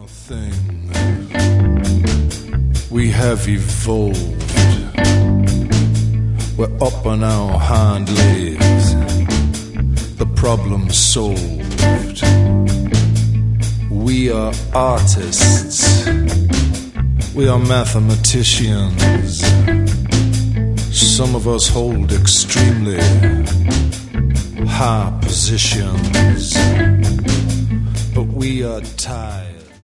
thing. We have evolved. We're up on our hind legs. The problem's solved. We are artists. We are mathematicians. Some of us hold extremely high positions, but we are tired.